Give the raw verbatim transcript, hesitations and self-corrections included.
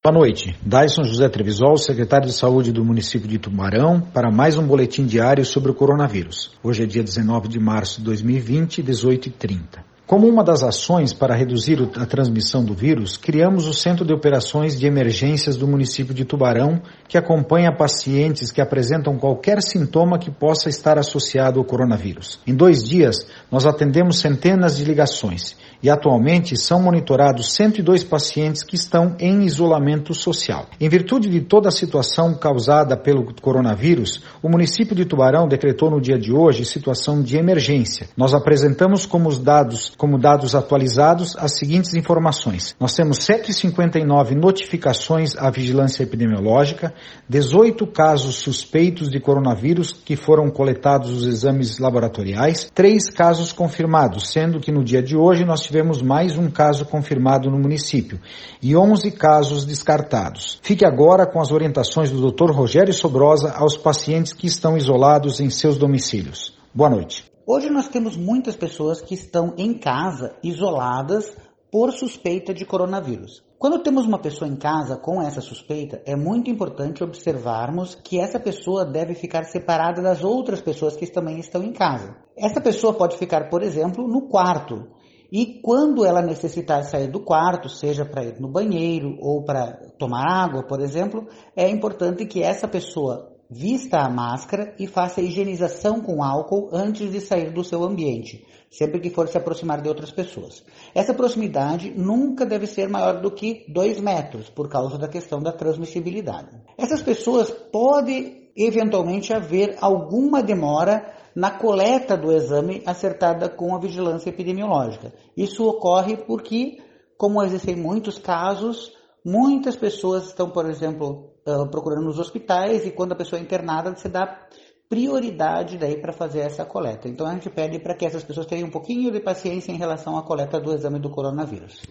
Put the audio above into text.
Boa noite, Dyson José Trevisol, secretário de Saúde do município de Tubarão, para mais um boletim diário sobre o coronavírus. Hoje é dia dezenove de março de dois mil e vinte, dezoito e trinta. Como uma das ações para reduzir a transmissão do vírus, criamos o Centro de Operações de Emergências do município de Tubarão, que acompanha pacientes que apresentam qualquer sintoma que possa estar associado ao coronavírus. Em dois dias, nós atendemos centenas de ligações e atualmente são monitorados cento e dois pacientes que estão em isolamento social. Em virtude de toda a situação causada pelo coronavírus, o município de Tubarão decretou no dia de hoje situação de emergência. Nós apresentamos como os dados Como dados atualizados, as seguintes informações. Nós temos cento e cinquenta e nove notificações à vigilância epidemiológica, dezoito casos suspeitos de coronavírus que foram coletados os exames laboratoriais, três casos confirmados, sendo que no dia de hoje nós tivemos mais um caso confirmado no município e onze casos descartados. Fique agora com as orientações do doutor Rogério Sobrosa aos pacientes que estão isolados em seus domicílios. Boa noite. Hoje nós temos muitas pessoas que estão em casa, isoladas, por suspeita de coronavírus. Quando temos uma pessoa em casa com essa suspeita, é muito importante observarmos que essa pessoa deve ficar separada das outras pessoas que também estão em casa. Essa pessoa pode ficar, por exemplo, no quarto. E quando ela necessitar sair do quarto, seja para ir no banheiro ou para tomar água, por exemplo, é importante que essa pessoa vista a máscara e faça a higienização com álcool antes de sair do seu ambiente, sempre que for se aproximar de outras pessoas. Essa proximidade nunca deve ser maior do que dois metros, por causa da questão da transmissibilidade. Essas pessoas podem eventualmente haver alguma demora na coleta do exame acertada com a vigilância epidemiológica. Isso ocorre porque, como existem muitos casos, muitas pessoas estão, por exemplo, Uh, procurando nos hospitais, e quando a pessoa é internada, se dá prioridade daí para fazer essa coleta. Então a gente pede para que essas pessoas tenham um pouquinho de paciência em relação à coleta do exame do coronavírus.